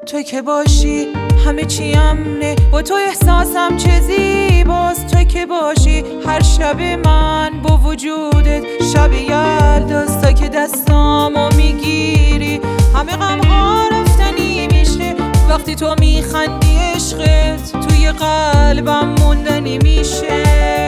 تو که باشی همه چی امنه، با تو احساسم چه زیباست. تو که باشی هر شب من با وجودت شب یلداست. تا که دستامو میگیری همه غمها رفتنی میشه. وقتی تو میخندی عشقت توی قلبم موندنی میشه.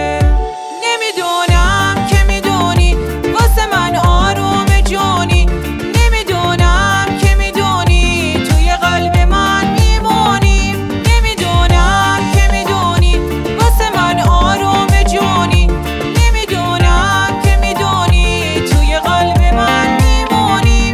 نمیدونم که میدونی واسه من آروم جونی، نمیدونم که میدونی توی قلب من میمونی. نمیدونم که میدونی واسه من آروم جونی، نمیدونم که میدونی توی قلب من میمونی.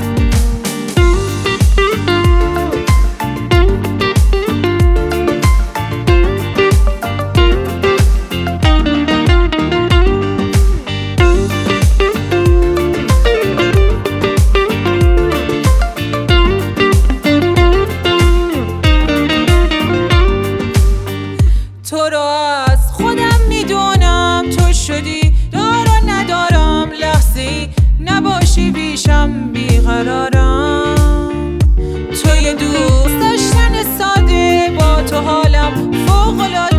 تو رو از خودم میدونم، تو شدی دار و ندارم. لحظه‌ای نباشی بیشم بیقرارم. تو یه دوست داشتن ساده، با تو حالم فوق‌العاده.